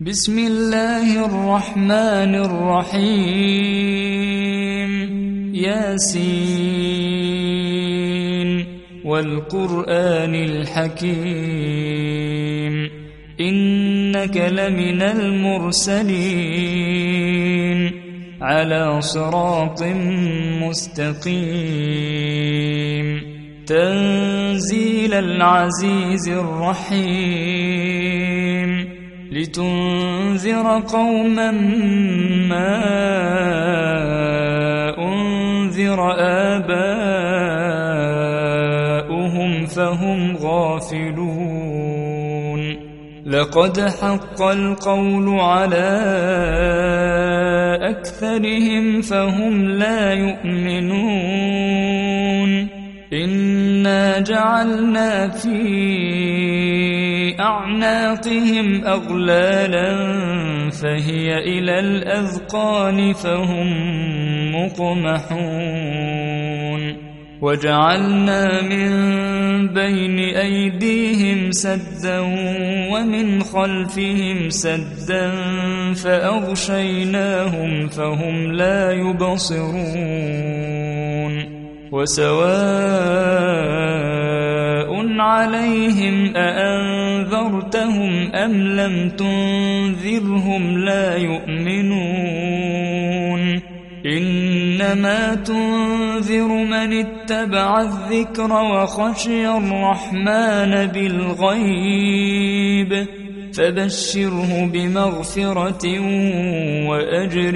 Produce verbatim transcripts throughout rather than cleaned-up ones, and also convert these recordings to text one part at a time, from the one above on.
بسم الله الرحمن الرحيم. ياسين والقرآن الحكيم إنك لمن المرسلين على صراط مستقيم تنزيل العزيز الرحيم لتنذر قوما ما أنذر آباؤهم فهم غافلون. لقد حق القول على أكثرهم فهم لا يؤمنون. إنا جعلنا في أعناقهم أغلالا فهي إلى الأذقان فهم مقمحون. وجعلنا من بين أيديهم سدا ومن خلفهم سدا فأغشيناهم فهم لا يبصرون. وسواء عليهم أأنذرتهم أم لم تنذرهم لا يؤمنون. إنما تنذر من اتبع الذكر وخشي الرحمن بالغيب فبشره بمغفرة وأجر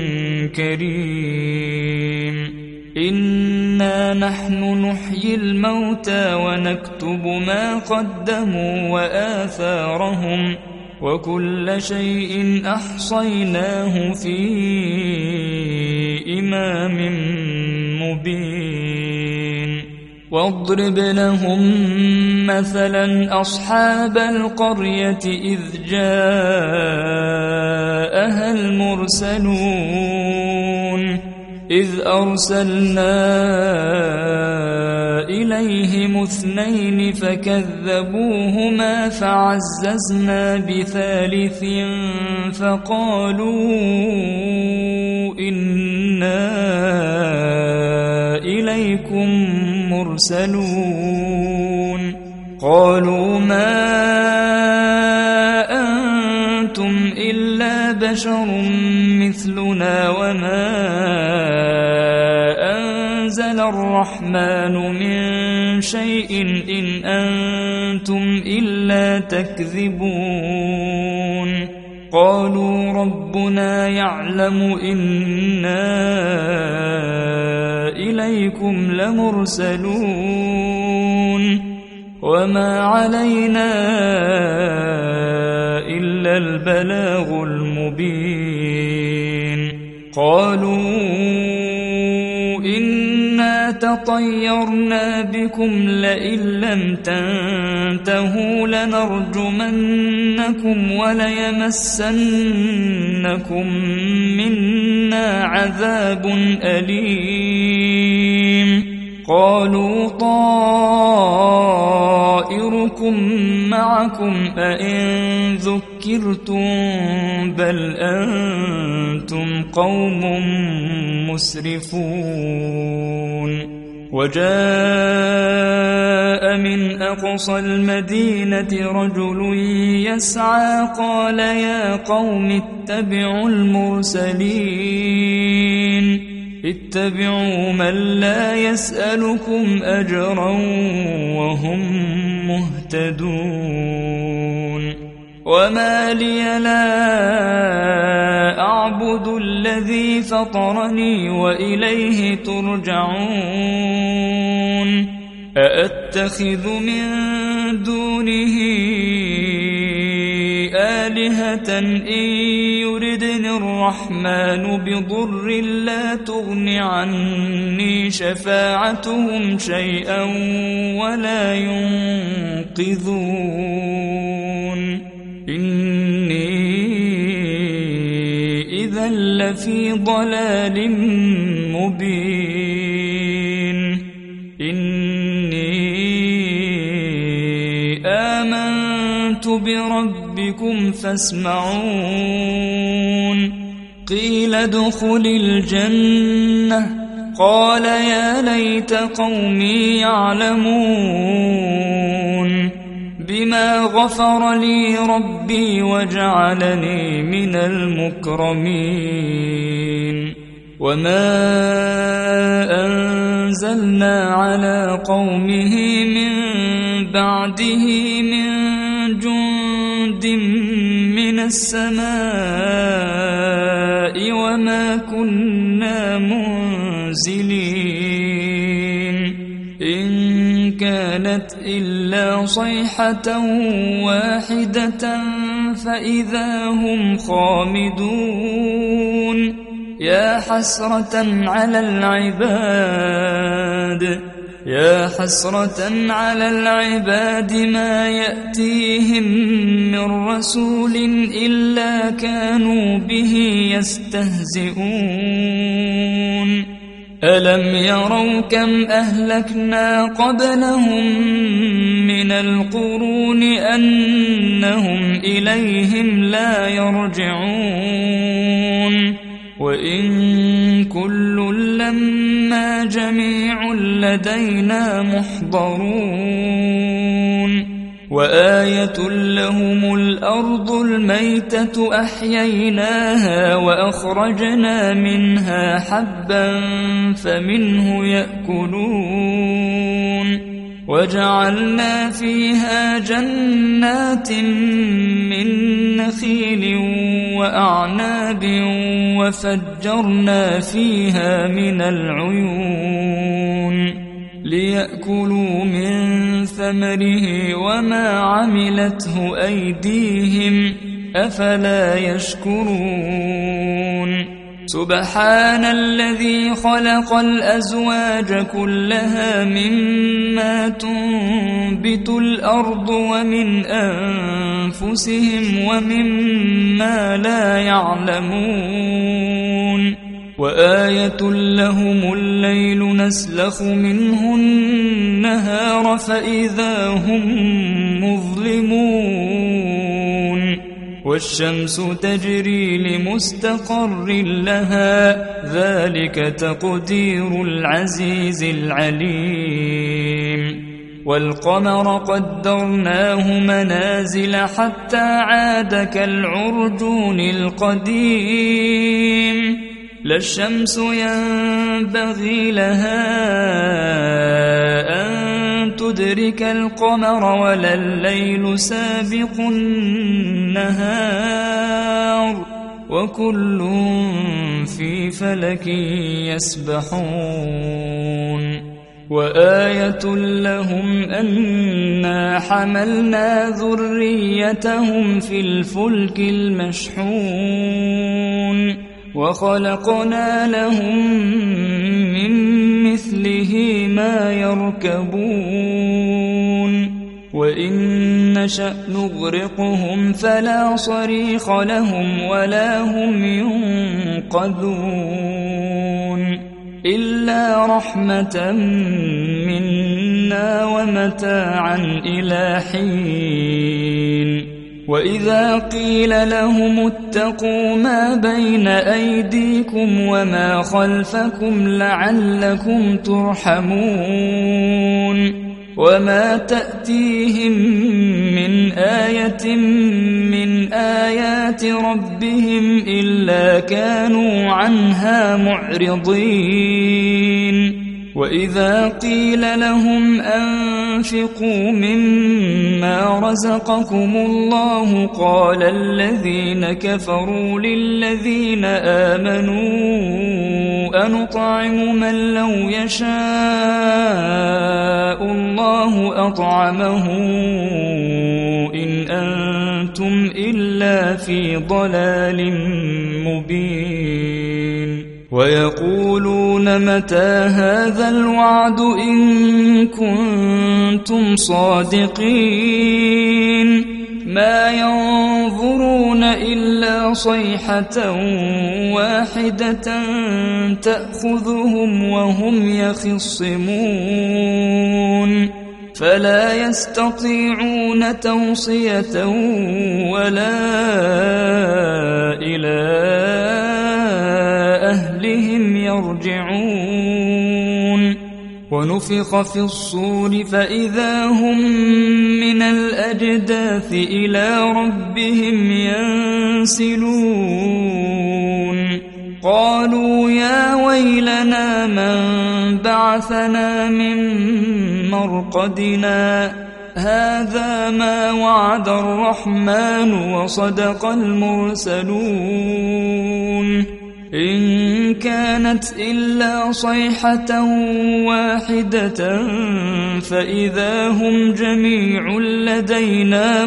كريم. إنا نحن نحيي الموتى ونكتب ما قدموا وآثارهم وكل شيء أحصيناه في إمام مبين. واضرب لهم مثلا أصحاب القرية إذ جاءها المرسلون إذ أرسلنا إليهم اثنين فكذبوهما فعززنا بثالث فقالوا إنا إليكم مرسلون. قالوا ما أنتم إلا بشر مثلنا وما أنزل الرحمن من شيء إن أنتم إلا تكذبون. قالوا ربنا يعلم إنا إليكم لمرسلون وما علينا إلا البلاغ المبين. قالوا إنا تطيرنا بكم لئن لم تنتهوا لنرجمنكم وليمسنكم منا عذاب أليم. قالوا طائركم معكم أئن ذكرتم بل أنتم قوم مسرفون. وجاء من أقصى المدينة رجل يسعى قال يا قوم اتبعوا المرسلين اتبعوا من لا يسألكم أجرا وهم مهتدون. وما لي لا أعبد الذي فطرني وإليه ترجعون. أأتخذ من دونه آلهة إن يردني الرحمن بضر لا تغن عني شفاعتهم شيئا ولا ينقذون. إني إذا لفي ضلال مبين. إني آمنت بربكم ربكم فاسمعون قيل ادخل الجنة قال يا ليت قومي يعلمون بما غفر لي ربي وجعلني من المكرمين وما أنزلنا على قومه من بعده من جند من السماء وما كنا منزلين إن كانت إلا صيحة واحدة فإذا هم خامدون يا حسرة على العباد يا حسرة على العباد ما يأتيهم من رسول إلا كانوا به يستهزئون ألم يروا كم أهلكنا قبلهم من القرون أنهم إليهم لا يرجعون وإن كل لما جميع لدينا محضرون وآية لهم الأرض الميتة أحييناها وأخرجنا منها حبا فمنه يأكلون وجعلنا فيها جنات من نخيل وأعناب وفجرنا فيها من العيون ليأكلوا من ثمره وما عملته أيديهم أفلا يشكرون سبحان الذي خلق الأزواج كلها مما تنبت الأرض ومن أنفسهم ومما لا يعلمون وآية لهم الليل نسلخ منه النهار فإذا هم مظلمون والشمس تجري لمستقر لها ذلك تقدير العزيز العليم والقمر قدرناه منازل حتى عاد كالعرجون القديم لا الشمس ينبغي لها أن تدرك القمر ولا الليل سابق النهار وكل في فلك يسبحون وآية لهم أنا حملنا ذريتهم في الفلك المشحون وخلقنا لهم من مثله ما يركبون وإن نشأ نغرقهم فلا صريخ لهم ولا هم ينقذون إلا رحمة منا ومتاعا إلى حين وإذا قيل لهم اتقوا ما بين أيديكم وما خلفكم لعلكم ترحمون وما تأتيهم من آية من آيات ربهم إلا كانوا عنها معرضين وإذا قيل لهم أنفقوا مما رزقكم الله قال الذين كفروا للذين آمنوا أنطعم من لو يشاء الله أطعمه إن أنتم إلا في ضلال مبين ويقولون متى هذا الوعد إن كنتم صادقين ما ينظرون إلا صيحة واحدة تأخذهم وهم يخصمون فلا يستطيعون توصية ولا إلى أهلهم يرجعون ونفخ في الصور فإذا هم من الأجداث إلى ربهم ينسلون قالوا يا ويلنا من بعثنا من مرقدنا هذا ما وعد الرحمن وصدق المرسلون إن كانت إلا صيحة واحدة فإذا هم جميع لدينا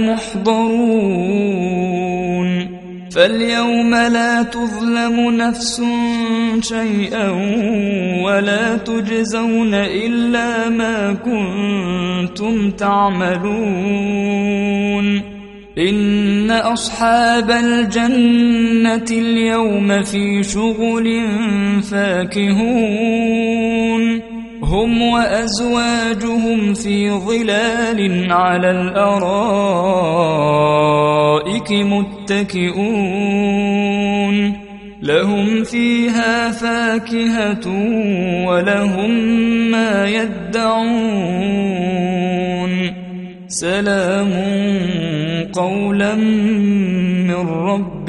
محضرون فاليوم لا تظلم نفس شيئا ولا تجزون إلا ما كنتم تعملون إن أصحاب الجنة اليوم في شغل فاكهون هم وأزواجهم في ظلال على الأرائك متكئون لهم فيها فاكهة ولهم ما يدعون سلام قولا من رب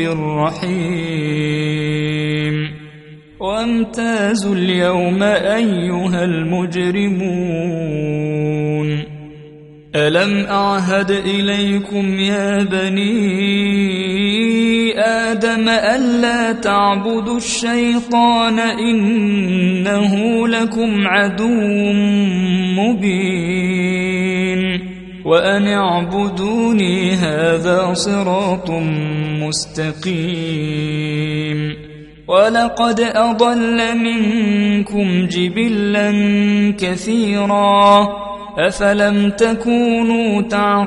رحيم وامتازوا اليوم أيها المجرمون ألم أعهد إليكم يا بني آدم ألا تعبدوا الشيطان إنه لكم عدو مبين وأن اعبدوني هذا صراط مستقيم ولقد أضل منكم جبلا كثيرا أفلم تكونوا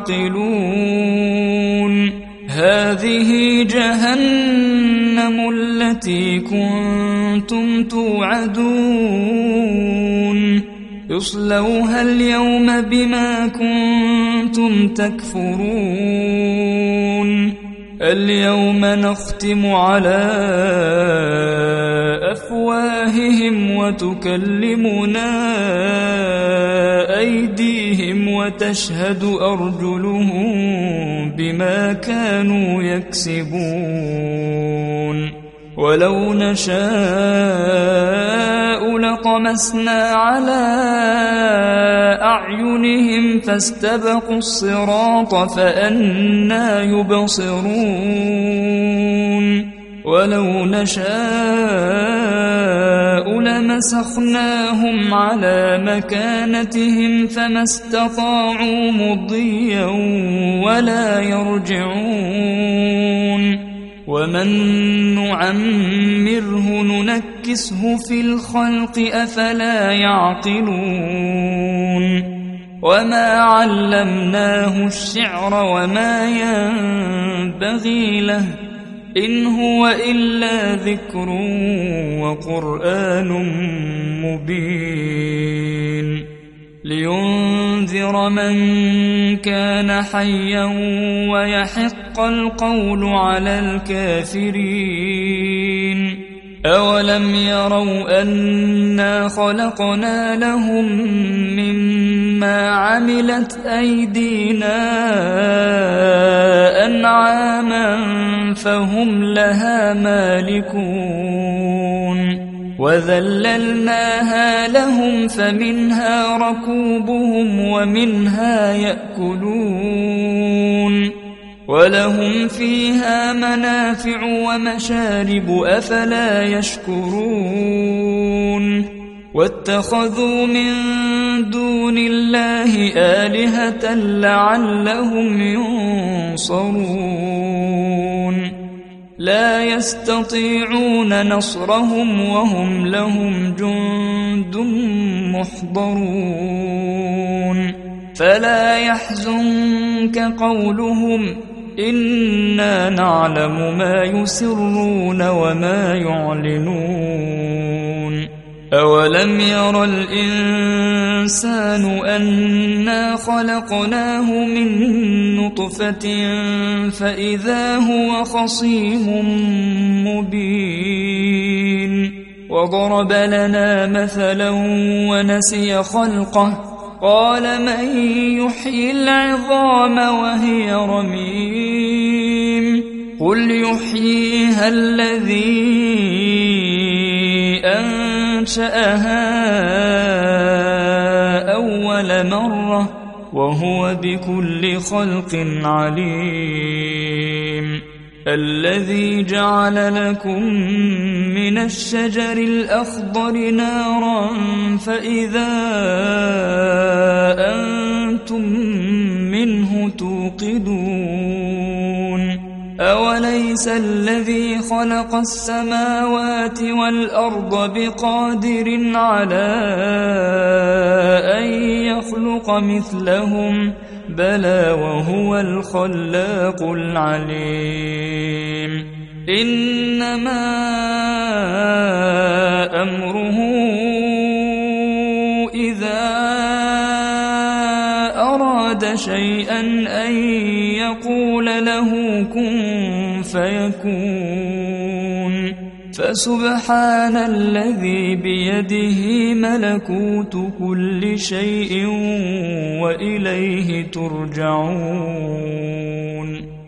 تعقلون هذه جهنم التي كنتم توعدون يصلوها اليوم بما كنتم تكفرون اليوم نختم على أفواههم وتكلمنا أيديهم وتشهد أرجلهم بما كانوا يكسبون ولو نشاء لطمسنا على أعينهم فاستبقوا الصراط فأنى يبصرون ولو نشاء لمسخناهم على مكانتهم فما استطاعوا مضيا ولا يرجعون ومن نعمره ننكسه في الخلق أفلا يعقلون وما علمناه الشعر وما ينبغي له إن هو إلا ذكر وقرآن مبين لينذر من كان حيا ويحق القول على الكافرين أولم يروا أنا خلقنا لهم مما عملت أيدينا أنعاما فهم لها مالكون وذللناها لهم فمنها ركوبهم ومنها يأكلون ولهم فيها منافع ومشارب أفلا يشكرون واتخذوا من دون الله آلهة لعلهم ينصرون لا يستطيعون نصرهم وهم لهم جند محضرون فلا يحزنك قولهم إنا نعلم ما يسرون وما يعلنون أولم ير الإنسان أنا خلقناه من نطفة فإذا هو خصيم مبين وضرب لنا مثلا ونسي خلقه قال من يحيي العظام وهي رميم قل يحييها الذي أنشأها أول مرة وهو بكل خلق عليم الذي جعل لكم من الشجر الأخضر نارا فإذا أنتم منه توقدون أوليس الذي خلق السماوات والأرض بقادر على أن يخلق مثلهم بلى وهو الخلاق العليم إنما أمره إذا أراد شيئا أن يقول له كن فيكون فسبحان الذي بيده ملكوت كل شيء وإليه ترجعون.